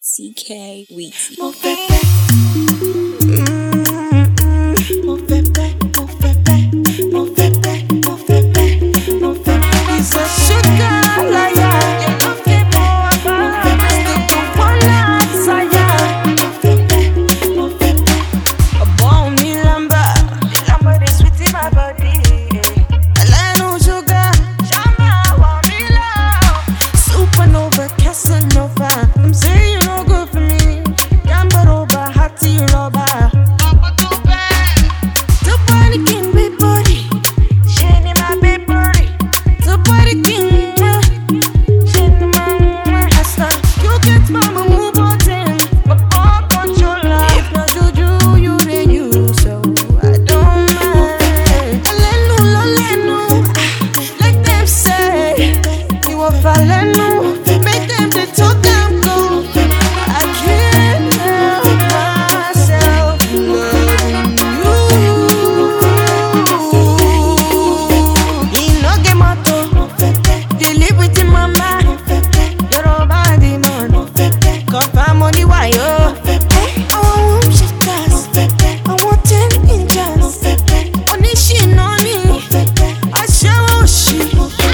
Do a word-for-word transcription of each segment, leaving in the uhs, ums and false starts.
C K Weezy. Mon bébé, mm, mon bébé, mon bébé, mon bébé, mon bébé, mon bébé. He's a sugar liar. You love me more, but still the one outside. Mon bébé, mon bébé. A bomb me lamba, the lamba they sweet in my body. I like no sugar, shama want me love. Supernova, Casanova. I'm saying you no good for me. Gamba roba, hati roba. Papa too bad. To party king, big body. Shane in my big body. To party king, Shane in my hasta. You get mama move on ten, but all controller. If not juju, you then you, so I don't mind. Alenu, lolenu, like them say. You a falenu, make them the talk them go. I can't help myself loving you. You no get moto, they live within my mind. You're all body man, confirm money why yo. I want shit gas, I want ten inches. Only she know me, I show she.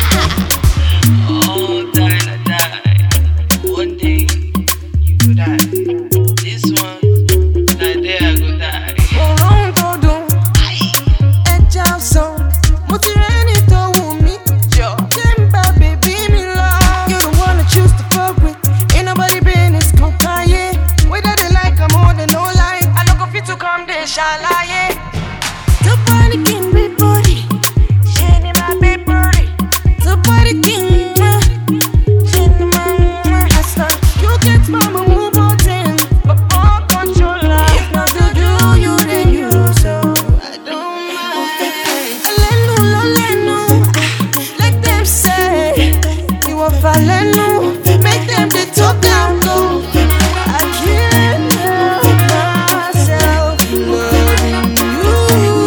Oh, die, I die. One day, you go die. This one, that day I go die. Ohun tó dùn, ẹja ọsàn, mo ti rẹ́ni tó wù mí. Jẹ́ n bá bèbí mi lọ. You the one I choose to fuck with. Ain't nobody business kan káyé. Whether they like am or they no like, I no go fit to come dey ṣàlàyé. To party king big body, ṣe ni my big body. To party king, ṣe ni my hasta. You get mama move on ten, but all controller. If not to do you, then you, so I don't mind. Alenu, lolenu, like them say. You a falenu, make them the talk down go. I can't help myself loving you.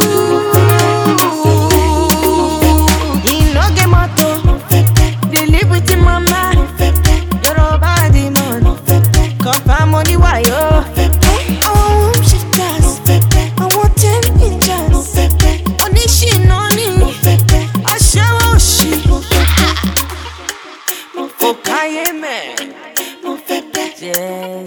You no get moto, they live within my mind. You're all body man, confirm money why yo. I want shit gas, I want ten inches. Only she know me, I show she. Okay, man. Yeah.